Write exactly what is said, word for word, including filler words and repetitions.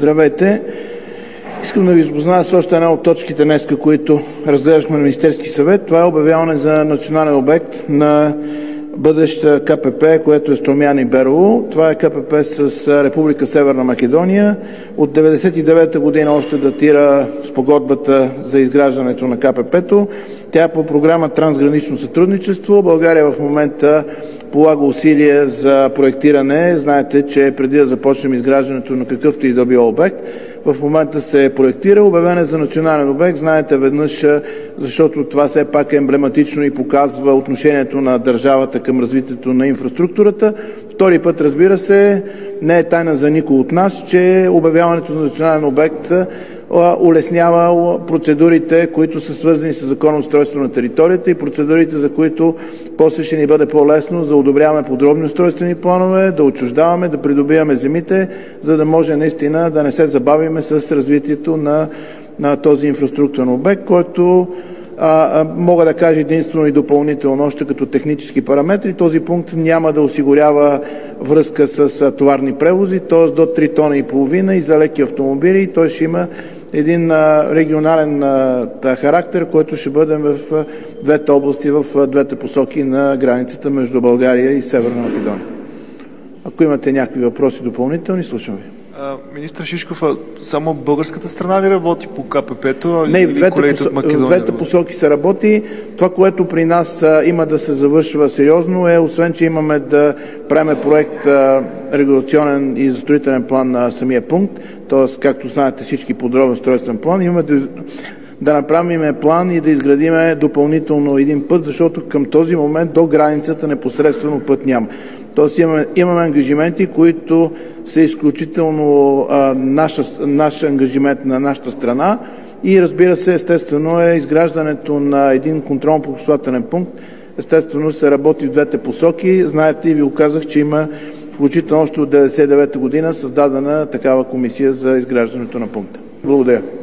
Здравейте! Искам да ви запозная с още една от точките днес, които разглеждахме на Министерски съвет. Това е обявяване за национален обект на бъдеща КПП, което е Струмяни и Берово. Това е КПП с Република Северна Македония. От деветдесет и девета година още датира спогодбата за изграждането на КПП-то. Тя е по програма Трансгранично сътрудничество. България в момента полага усилия за проектиране. Знаете, че преди да започнем изграждането на какъвто и да било обект, в момента се проектира. Обявен е за национален обект. Знаете веднъж, защото това все пак е емблематично и показва отношението на държавата към развитието на инфраструктурата. Втори път, разбира се, не е тайна за никой от нас, че обявяването за национален обект улеснява процедурите, които са свързани с Закона за устройство на територията и процедурите, за които после ще ни бъде по-лесно да одобряваме подробни устройствени планове, да отчуждаваме, да придобиваме земите, за да може наистина да не се забавиме с развитието на, на този инфраструктурен обект, който а, а, мога да кажа единствено и допълнително, още като технически параметри. Този пункт няма да осигурява връзка с а, товарни превози, т.е. до три тона и половина и за леки автомобили. Той ще има един а, регионален а, характер, който ще бъде в а, двете области, в а, двете посоки на границата между България и Северна Македония. Ако имате някакви въпроси допълнителни, слушам ви. Министър Шишков, само българската страна ли работи по КПП-то? Не, в двете, посо... в двете посоки се работи. Това, което при нас а, има да се завършва сериозно е, освен че имаме да правим проект а, регулационен и застроителен план на самия пункт, т.е. както знаете всички подробен устройствен план, имаме да, да направим план и да изградим допълнително един път, защото към този момент до границата непосредствено път няма. Тоест имаме, имаме ангажименти, които са изключително а, наша, наш ангажимент на нашата страна и разбира се, естествено е изграждането на един контролно-пропускателен пункт. Естествено се работи в двете посоки. Знаете и ви го казах, че има включително още от деветдесет и девета година създадена такава комисия за изграждането на пункта. Благодаря.